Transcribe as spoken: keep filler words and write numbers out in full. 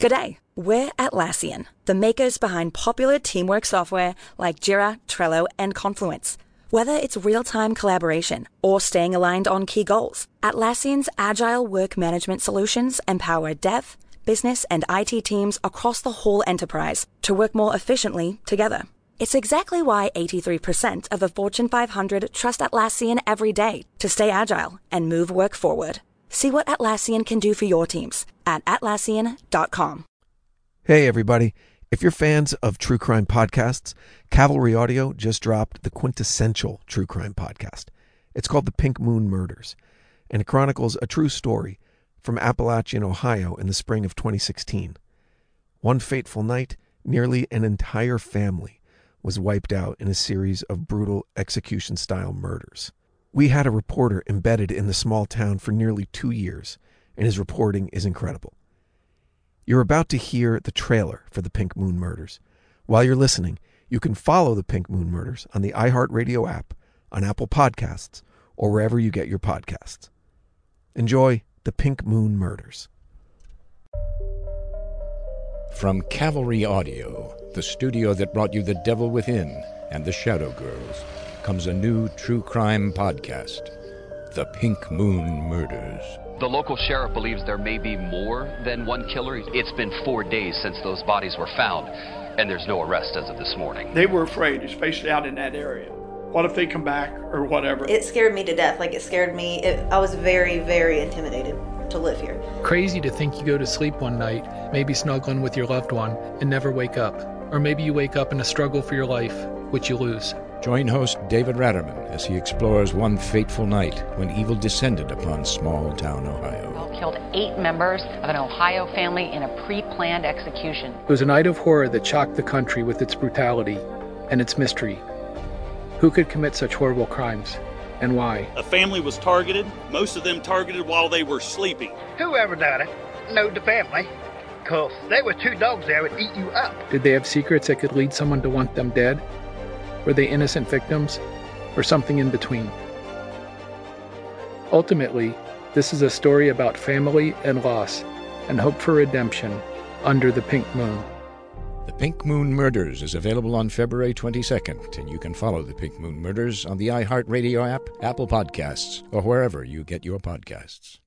G'day, we're Atlassian, the makers behind popular teamwork software like Jira, Trello, and Confluence. Whether it's real-time collaboration or staying aligned on key goals, Atlassian's agile work management solutions empower dev, business, and I T teams across the whole enterprise to work more efficiently together. It's exactly why eighty-three percent of the Fortune five hundred trust Atlassian every day to stay agile and move work forward. See what Atlassian can do for your teams at atlassian dot com. Hey, everybody. If you're fans of true crime podcasts, Cavalry Audio just dropped the quintessential true crime podcast. It's called The Pink Moon Murders, and it chronicles a true story from Appalachian, Ohio in the spring of twenty sixteen. One fateful night, nearly an entire family was wiped out in a series of brutal execution-style murders. We had a reporter embedded in the small town for nearly two years, and his reporting is incredible. You're about to hear the trailer for The Pink Moon Murders. While you're listening, you can follow The Pink Moon Murders on the iHeartRadio app, on Apple Podcasts, or wherever you get your podcasts. Enjoy The Pink Moon Murders. From Cavalry Audio, the studio that brought you The Devil Within and The Shadow Girls, comes a new true crime podcast, The Pink Moon Murders. The local sheriff believes there may be more than one killer. It's been four days since those bodies were found, and there's no arrest as of this morning. They were afraid, especially out in that area. What if they come back or whatever? It scared me to death. Like, it scared me. It, I was very, very intimidated to live here. Crazy to think you go to sleep one night, maybe snuggling with your loved one, and never wake up. Or maybe you wake up in a struggle for your life, which you lose. Join host David Ratterman as he explores one fateful night when evil descended upon small-town Ohio. Killed eight members of an Ohio family in a pre-planned execution. It was a night of horror that shocked the country with its brutality and its mystery. Who could commit such horrible crimes, and why? A family was targeted, most of them targeted while they were sleeping. Whoever done it knowed the family, because there were two dogs there that would eat you up. Did they have secrets that could lead someone to want them dead? Were they innocent victims, or something in between? Ultimately, this is a story about family and loss, and hope for redemption under the pink moon. The Pink Moon Murders is available on February twenty-second, and you can follow The Pink Moon Murders on the iHeartRadio app, Apple Podcasts, or wherever you get your podcasts.